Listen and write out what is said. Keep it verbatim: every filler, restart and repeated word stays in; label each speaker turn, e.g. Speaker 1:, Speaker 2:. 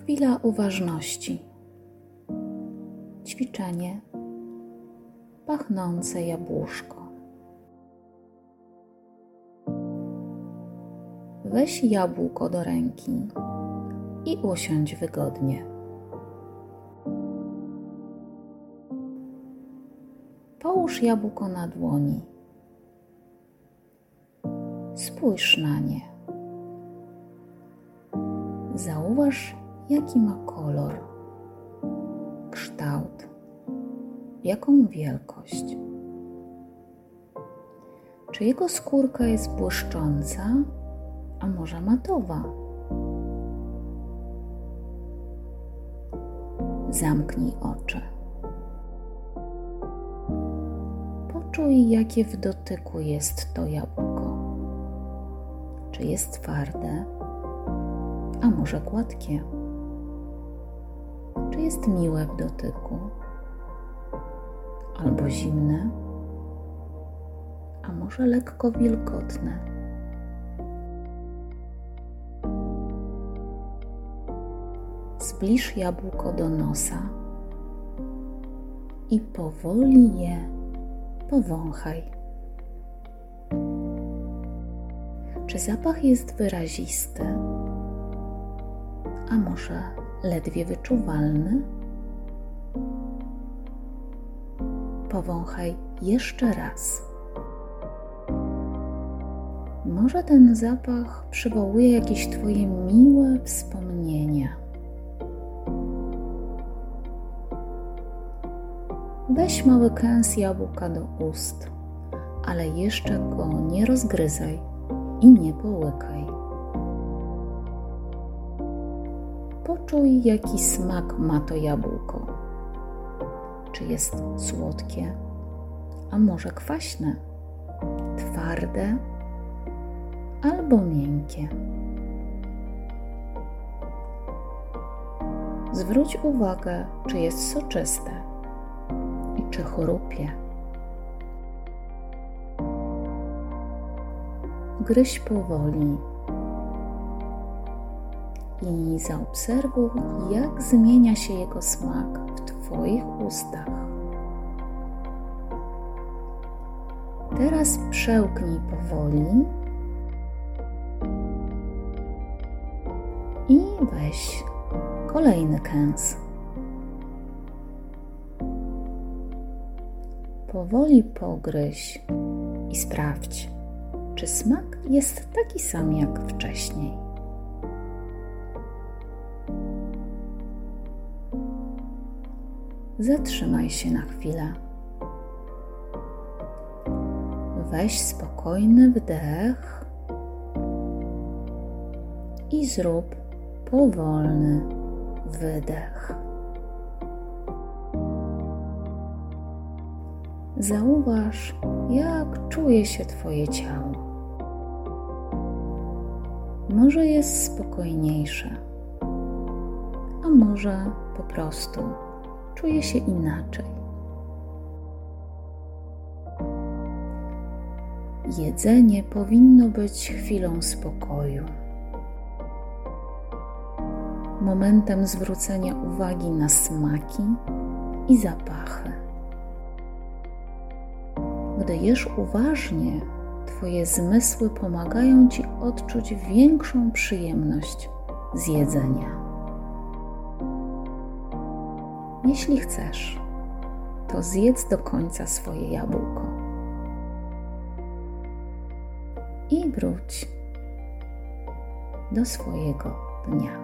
Speaker 1: Chwila uważności. Ćwiczenie pachnące jabłuszko. Weź jabłko do ręki i usiądź wygodnie. Połóż jabłko na dłoni. Spójrz na nie. Zauważ, jaki ma kolor, kształt, jaką wielkość. Czy jego skórka jest błyszcząca, a może matowa? Zamknij oczy. Poczuj, jakie w dotyku jest to jabłko. Czy jest twarde, a może gładkie? Czy jest miłe w dotyku, albo zimne, a może lekko wilgotne? Zbliż jabłko do nosa i powoli je powąchaj. Czy zapach jest wyrazisty, a może ledwie wyczuwalny? Powąchaj jeszcze raz. Może ten zapach przywołuje jakieś Twoje miłe wspomnienia. Weź mały kęs jabłka do ust, ale jeszcze go nie rozgryzaj i nie połykaj. Poczuj, jaki smak ma to jabłko. Czy jest słodkie, a może kwaśne, twarde albo miękkie. Zwróć uwagę, czy jest soczyste i czy chrupie. Gryź powoli i zaobserwuj, jak zmienia się jego smak w Twoich ustach. Teraz przełknij powoli i weź kolejny kęs. Powoli pogryź i sprawdź, czy smak jest taki sam jak wcześniej. Zatrzymaj się na chwilę. Weź spokojny wdech i zrób powolny wydech. Zauważ, jak czuje się Twoje ciało. Może jest spokojniejsze, a może po prostu czuje się inaczej. Jedzenie powinno być chwilą spokoju, momentem zwrócenia uwagi na smaki i zapachy. Gdy jesz uważnie, Twoje zmysły pomagają Ci odczuć większą przyjemność z jedzenia. Jeśli chcesz, to zjedz do końca swoje jabłko i wróć do swojego dnia.